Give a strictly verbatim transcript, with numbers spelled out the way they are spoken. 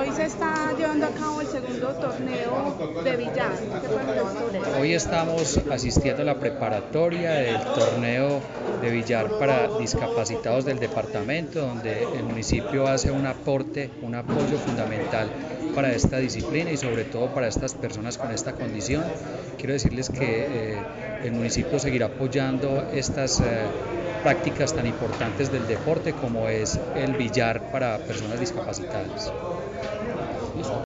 hoy se está llevando a cabo el segundo torneo de billar. ¿Qué pueden decir sobre eso? Hoy estamos asistiendo a la preparatoria del torneo de billar para discapacitados del departamento, donde el municipio hace un aporte, un apoyo fundamental para esta disciplina y sobre todo para estas personas con esta condición. Quiero decirles que eh, el municipio seguirá apoyando estas eh, prácticas tan importantes del deporte como es el billar para personas discapacitadas.